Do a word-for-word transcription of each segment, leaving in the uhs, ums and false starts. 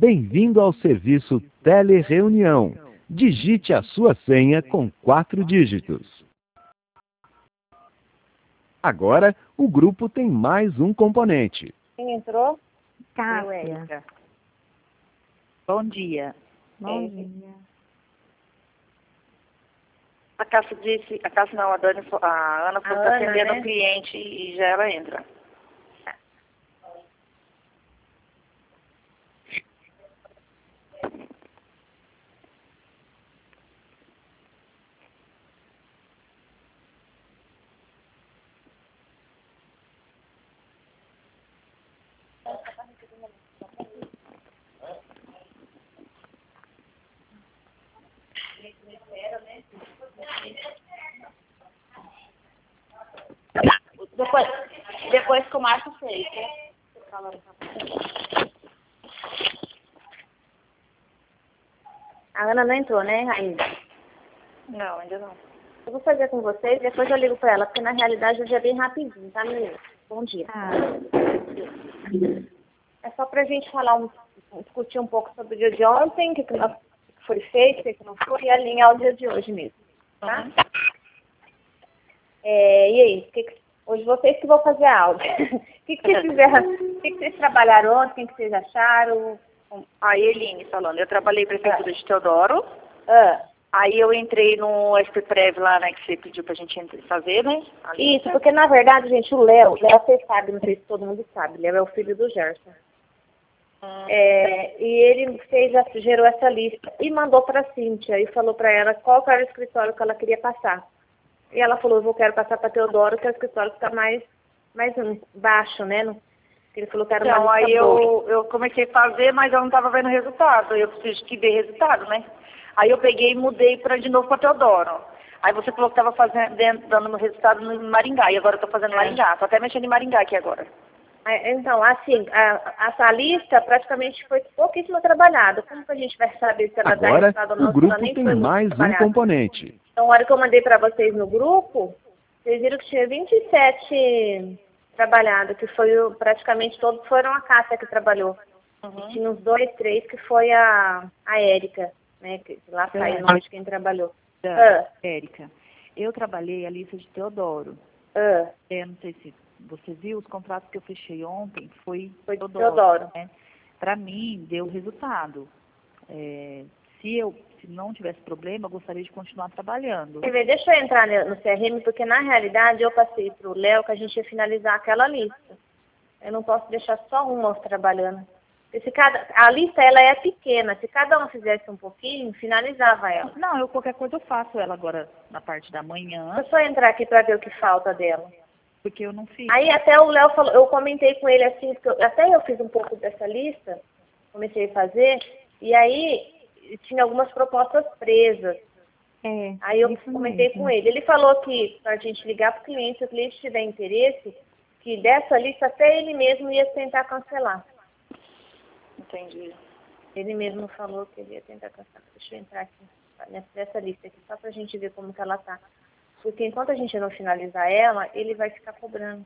Bem-vindo ao serviço Telereunião. Digite a sua senha com quatro dígitos. Agora, o grupo tem mais um componente. Quem entrou? Cássia. Bom dia. Bom É. dia. A Cássia disse, a Cássia não, a, Dani, a Ana foi A Ana, atendendo né? o cliente e já ela entra. Depois, depois que o Márcio fez, né? A Ana não entrou, né, ainda? Não, ainda não. Eu vou fazer com vocês, depois eu ligo pra ela, porque na realidade hoje é bem rapidinho, tá, menina? Bom dia. Ah, É só pra gente falar, um, discutir um pouco sobre o dia de ontem, o que, que não foi feito, o que, que não foi, e alinhar o dia de hoje mesmo, tá? Uhum. É, e aí, o que que, hoje vocês que vão fazer a aula. O que, que vocês fizeram? O que, que vocês trabalharam ontem? O que, que vocês acharam? A Eline falando, eu trabalhei prefeitura de Teodoro, Ah, aí eu entrei no S P Prev lá, né, que você pediu pra gente entrar- fazer, né? a isso, lista. porque na verdade, gente, o Léo, o Léo vocês sabem, não sei se todo mundo sabe, Léo é o filho do Gerson. Hum, É, e ele fez, essa- gerou essa lista e mandou para a Cíntia e falou para ela qual que era o escritório que ela queria passar. E ela falou, eu quero passar para Teodoro, que é o escritório que está mais, mais um, baixo, né? No, ele falou que era Então, uma lista aí boa. eu, eu comecei a fazer, mas eu não estava vendo resultado. Eu preciso que dê resultado, né? Aí eu peguei e mudei pra, de novo para Teodoro. Aí você falou que estava fazendo, dando- dando resultado no Maringá, e agora eu estou fazendo É. Maringá. Estou até mexendo em Maringá aqui agora. É, então, assim, a, essa lista praticamente foi pouquíssimo trabalhada. Como que a gente vai saber se ela dá Agora, resultado ou não? o Se ela grupo nem tem foi muito mais um trabalhada. componente. Então, a hora que eu mandei para vocês no grupo, vocês viram que tinha vinte e sete trabalhados, que foi o, praticamente todos foram a Cássia que trabalhou. Uhum. Tinha uns dois, três que foi a, a Érica, né? Que lá saiu o nome de quem trabalhou. Ah, Érica, eu trabalhei a lista de Teodoro. ah, Eu não sei se você viu, os contratos que eu fechei ontem foi, foi de Teodoro. Teodoro. Né? Para mim, deu resultado. É, se eu se não tivesse problema, eu gostaria de continuar trabalhando. Quer ver, deixa eu entrar no no C R M, porque na realidade eu passei para o Léo que a gente ia finalizar aquela lista. Eu não posso deixar só uma trabalhando. Porque se cada, a lista ela é pequena, se cada um fizesse um pouquinho, finalizava ela. Não, eu qualquer coisa eu faço ela agora na parte da manhã, Deixa eu só entrar aqui para ver o que falta dela. porque eu não fiz. Aí até o Léo falou, eu comentei com ele assim, porque eu- até eu fiz um pouco dessa lista, comecei a fazer, e aí tinha algumas propostas presas. É, Aí eu isso comentei mesmo. com ele. Ele falou que para a gente ligar para o cliente, se o cliente tiver interesse, que dessa lista até ele mesmo ia tentar cancelar. Entendi. Ele mesmo falou que ele ia tentar cancelar. Deixa eu entrar aqui nessa, nessa lista aqui, só para a gente ver como que ela tá. Porque enquanto a gente não finalizar ela, ele vai ficar cobrando.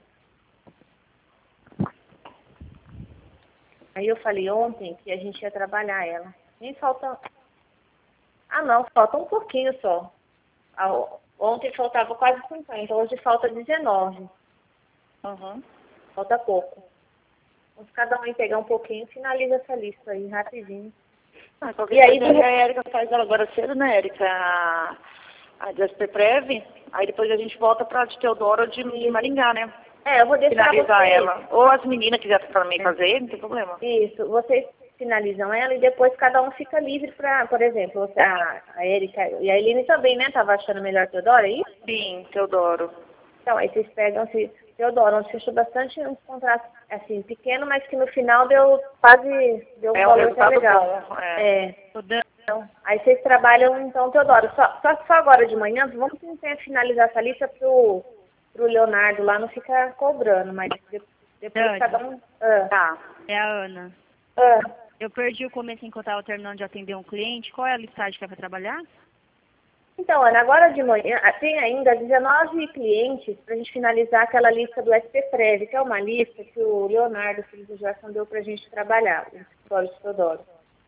Aí eu falei ontem que a gente ia trabalhar ela. Nem falta... Ah, não, falta um pouquinho só. Ah, ontem faltava quase cinquenta, hoje falta dezenove. Uhum. Falta pouco. Vamos cada um aí pegar um pouquinho e finaliza essa lista aí, rapidinho. Ah, qualquer E aí, coisa, de- a Érica faz ela agora cedo, né, Érica? A, a de S P Prev, aí depois a gente volta pra de Teodoro ou de, de Maringá, né? É, eu vou deixar Finalizar vocês... ela. Ou as meninas quiserem também fazer, não tem problema. Isso, vocês finalizam ela e depois cada um fica livre para, por exemplo, você- a, a Erika e a Eline também, né? Tava achando melhor Teodoro, é isso? Sim, Teodoro. Então, aí vocês pegam, se Teodoro, onde fechou bastante uns contratos, assim, pequeno, mas que no final deu quase, deu um É um valor até resultado legal. bom. É. É. Então, aí vocês trabalham, então, Teodoro, só, só, só agora de manhã, vamos tentar finalizar essa lista pro, pro Leonardo lá não ficar cobrando, mas de- depois Dani. cada um... Ah, Tá. É a Ana. ah. Eu perdi o começo enquanto estava terminando de atender um cliente. Qual é a listagem que é para trabalhar? Então, Ana, agora de manhã tem ainda dezenove clientes para a gente finalizar aquela lista do S P Prev, que é uma lista que o Leonardo, filho do Gerson, deu para a gente trabalhar, o escritório de Teodoro.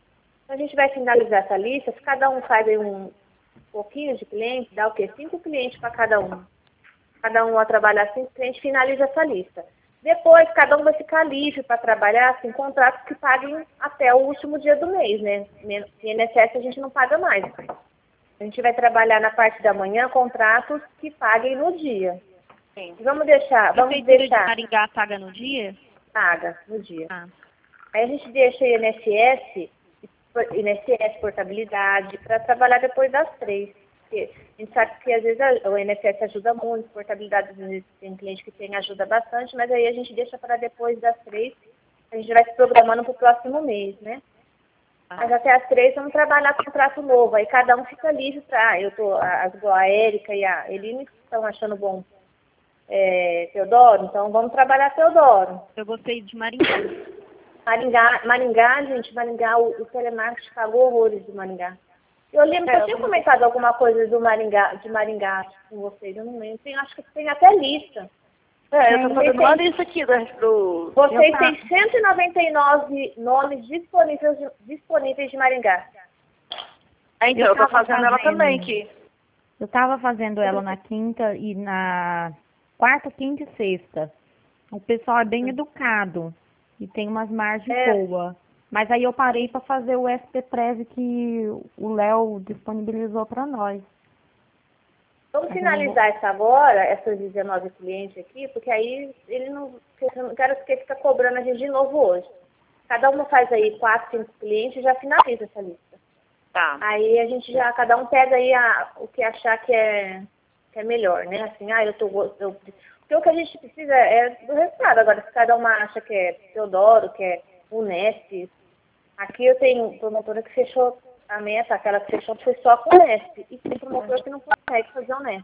Então, a gente vai finalizar essa lista. Se cada um faz aí um pouquinho de cliente, dá o quê? Cinco clientes para cada um. Cada um vai trabalhar cinco clientes, finaliza essa lista. Depois, cada um vai ficar livre para trabalhar assim, contratos que paguem até o último dia do mês, né? I N S S a gente não paga mais. A gente vai trabalhar na parte da manhã contratos que paguem no dia. Sim. Vamos deixar, vamos Prefeitura deixar. de Maringá paga no dia? Paga no dia. Ah. Aí a gente deixa I N S S, I N S S, portabilidade, para trabalhar depois das três. Porque a gente sabe que às vezes a- o I N S S ajuda muito, portabilidade às vezes tem cliente que tem ajuda bastante, mas aí a gente deixa para depois das três. A gente vai se programando para o próximo mês, né? Mas até as três vamos trabalhar contrato novo. Aí cada um fica livre para. Eu tô, as, a Érica e a Eline estão achando bom é, Teodoro, então vamos trabalhar Teodoro. Eu gostei de Maringá. Maringá, Maringá, gente, Maringá, o, o telemarketing pagou horrores de Maringá. Eu lembro que eu tinha comentado alguma coisa do Maringá, de Maringá com vocês, eu não lembro. Tem, acho que tem até lista. É, eu tô Vocês fazendo uma têm- lista aqui do... do... Vocês têm cento e noventa e nove nomes disponíveis, de- disponíveis de Maringá. É, então, eu, Eu tô tava fazendo ela fazendo. também aqui. Eu estava fazendo ela na quinta e na quarta, quinta e sexta. O pessoal é bem educado e tem umas margens É. boas. Mas aí eu parei para fazer o S P Prev que o Léo disponibilizou para nós. Vamos finalizar essa agora, essas dezenove clientes aqui, porque aí ele não, eu não quero que ele fica cobrando a gente de novo hoje. Cada uma faz aí quatro, cinco clientes e já finaliza essa lista. Tá. Aí a gente já, cada um pega aí a, o que achar que é, que é melhor, né? Assim, ah, eu tô, eu, porque o que a gente precisa é do resultado. Agora, se cada uma acha que é Teodoro, que é Unesp, aqui eu tenho promotora que fechou a meta, aquela que fechou foi só com Unesp, e tem promotor que não consegue fazer Unesp.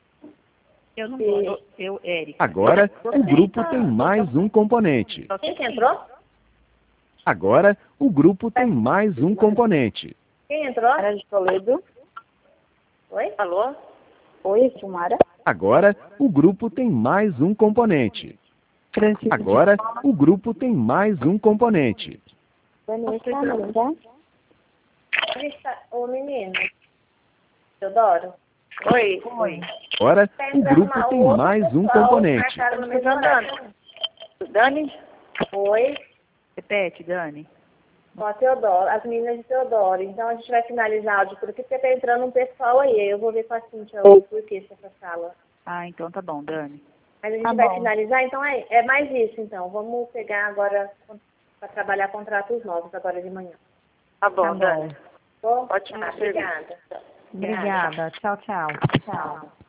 Eu não E- gosto. Eu, Érica. Agora, o grupo tem mais um componente. Quem que entrou? Agora, o grupo tem mais um componente. Quem entrou? Silmara de Toledo. Oi? Alô? Oi, Silmara. Agora, o grupo tem mais um componente. Francisco Agora, o grupo tem mais um componente. Vanessa, Amanda. A gente tá... Ô, menino. Teodoro? Oi. Oi. Agora, Tá o entrando grupo uma tem outra mais um pessoa, componente. marcaram no Tô mesmo andando. horário. Dani? Oi? Repete, Dani. Ó, Teodoro, as meninas de Teodoro. Então a gente vai finalizar áudio por aqui, porque tá entrando um pessoal aí. Eu vou ver com a Cíntia o porquê dessa sala. Ah, então tá bom, Dani. Mas a gente Tá vai bom. finalizar, então é, é mais isso, então. Vamos pegar agora para trabalhar contratos novos agora de manhã. Tá bom, Tá bom. Dani. Bom? Ótimo Tá, serviço. obrigada. Obrigada. Tchau, tchau. Tchau.